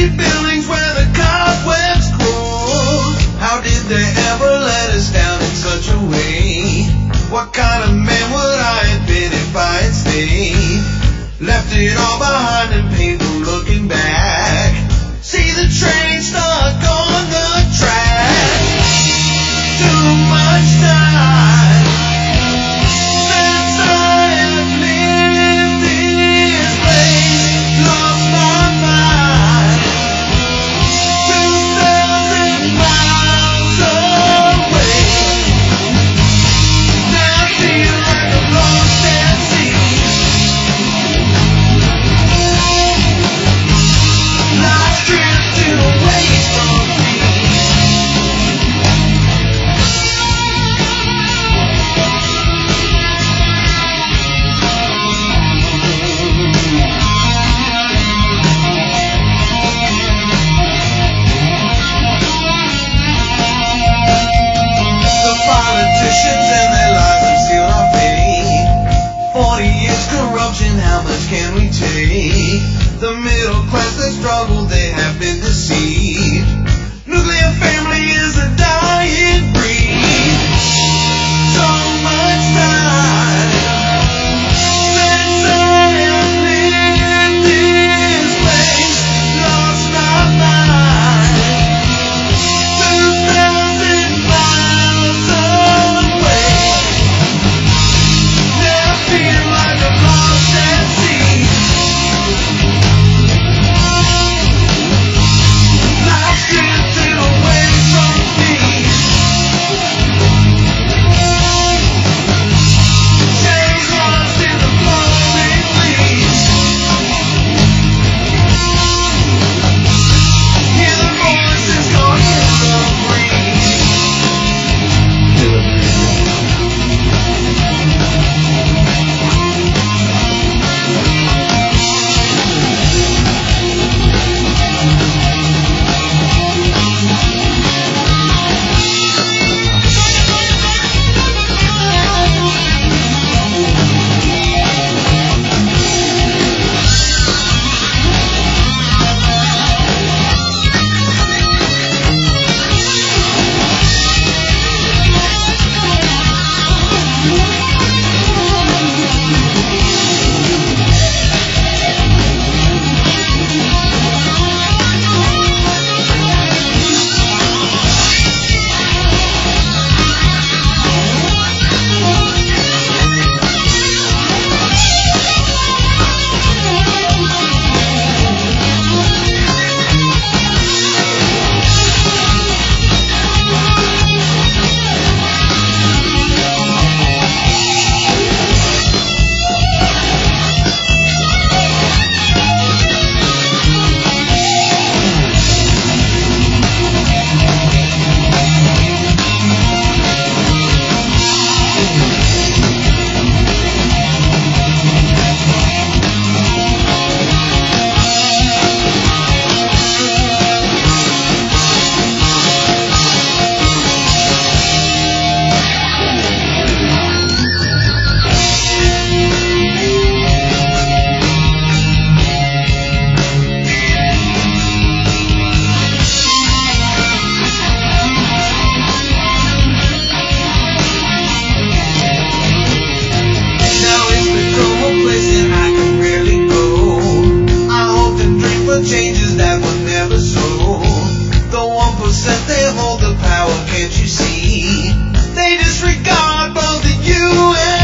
concrete buildings where the cobwebs grow. How did they ever let us down in such a way? What kind of man would I have been if I had stayed? Left it all behind and painful looking back. See the train stuck on the track. Too much time since I have lived this place. Lost my mind. 2,000 miles away. Now I feel like I'm lost at sea. Life's drifting away from me. The politicians and their lies have sealed our fate. 40 years corruption, how much can we take? The middle class, they struggle, they have been deceived. Nuclear family is a dying breed. So much time since I have lived this place. Lost my mind. 2,000 miles away. Now I feel like I'm lost at sea. Life's drifting away from me. Chains lost in the falling leaves. Hear the voices going in the breeze. Now it's become a place that I can rarely go. I hope and dream for changes that were never so. The 1% they hold the power, can't you see? They disregard both the you and